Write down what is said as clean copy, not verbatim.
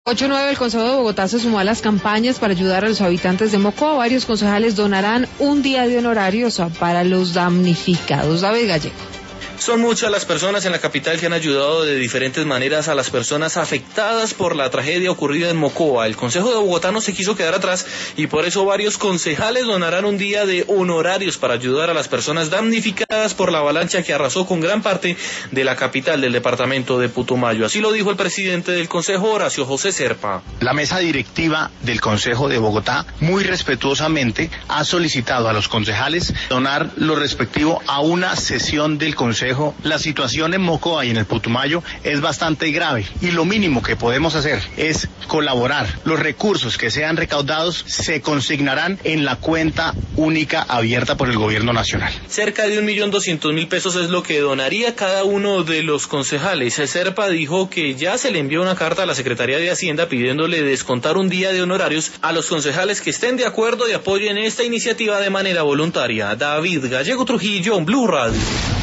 8-9, el Consejo de Bogotá se sumó a las campañas para ayudar a los habitantes de Mocoa. Varios concejales donarán un día de honorarios para los damnificados. David Gallego. Son muchas las personas en la capital que han ayudado de diferentes maneras a las personas afectadas por la tragedia ocurrida en Mocoa. El Consejo de Bogotá no se quiso quedar atrás y por eso varios concejales donarán un día de honorarios para ayudar a las personas damnificadas por la avalancha que arrasó con gran parte de la capital del departamento de Putumayo. Así lo dijo el presidente del Consejo, Horacio José Serpa. La mesa directiva del Consejo de Bogotá, muy respetuosamente, ha solicitado a los concejales donar lo respectivo a una sesión del Consejo. La situación en Mocoa y en el Putumayo es bastante grave y lo mínimo que podemos hacer es colaborar. Los recursos que sean recaudados se consignarán en la cuenta única abierta por el gobierno nacional. Cerca de 1.200.000 pesos es lo que donaría cada uno de los concejales. Serpa dijo que ya se le envió una carta a la Secretaría de Hacienda pidiéndole descontar un día de honorarios a los concejales que estén de acuerdo y apoyen esta iniciativa de manera voluntaria. David Gallego Trujillo, Blue Radio.